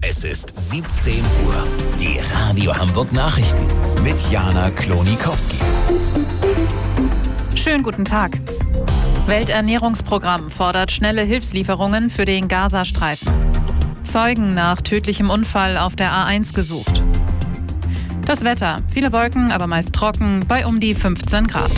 Es ist 17 Uhr. Die Radio Hamburg Nachrichten mit Jana Klonikowski. Schönen guten Tag. Welternährungsprogramm fordert schnelle Hilfslieferungen für den Gazastreifen. Zeugen nach tödlichem Unfall auf der A1 gesucht. Das Wetter. Viele Wolken, aber meist trocken, bei um die 15 Grad.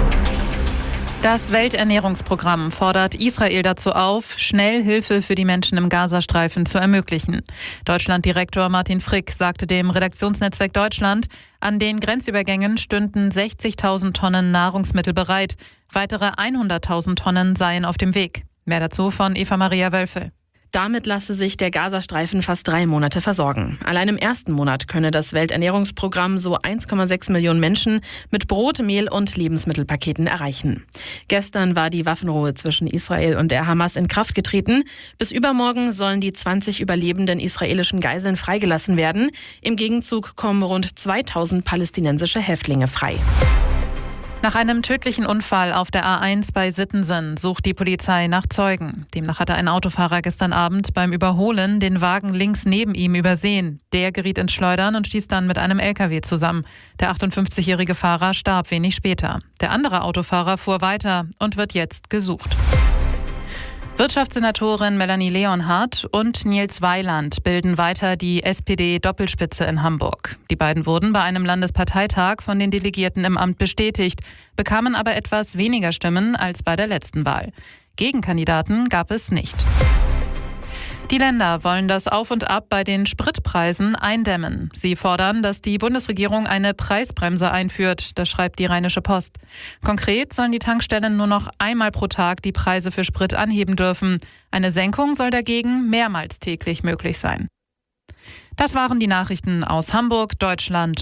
Das Welternährungsprogramm fordert Israel dazu auf, schnell Hilfe für die Menschen im Gazastreifen zu ermöglichen. Deutschlanddirektor Martin Frick sagte dem Redaktionsnetzwerk Deutschland, an den Grenzübergängen stünden 60.000 Tonnen Nahrungsmittel bereit. Weitere 100.000 Tonnen seien auf dem Weg. Mehr dazu von Eva-Maria Wölfel. Damit lasse sich der Gazastreifen fast 3 Monate versorgen. Allein im ersten Monat könne das Welternährungsprogramm so 1,6 Millionen Menschen mit Brot, Mehl und Lebensmittelpaketen erreichen. Gestern war die Waffenruhe zwischen Israel und der Hamas in Kraft getreten. Bis übermorgen sollen die 20 überlebenden israelischen Geiseln freigelassen werden. Im Gegenzug kommen rund 2.000 palästinensische Häftlinge frei. Nach einem tödlichen Unfall auf der A1 bei Sittensen sucht die Polizei nach Zeugen. Demnach hatte ein Autofahrer gestern Abend beim Überholen den Wagen links neben ihm übersehen. Der geriet ins Schleudern und stieß dann mit einem LKW zusammen. Der 58-jährige Fahrer starb wenig später. Der andere Autofahrer fuhr weiter und wird jetzt gesucht. Wirtschaftssenatorin Melanie Leonhardt und Nils Weiland bilden weiter die SPD-Doppelspitze in Hamburg. Die beiden wurden bei einem Landesparteitag von den Delegierten im Amt bestätigt, bekamen aber etwas weniger Stimmen als bei der letzten Wahl. Gegenkandidaten gab es nicht. Die Länder wollen das Auf und Ab bei den Spritpreisen eindämmen. Sie fordern, dass die Bundesregierung eine Preisbremse einführt, das schreibt die Rheinische Post. Konkret sollen die Tankstellen nur noch einmal pro Tag die Preise für Sprit anheben dürfen. Eine Senkung soll dagegen mehrmals täglich möglich sein. Das waren die Nachrichten aus Hamburg, Deutschland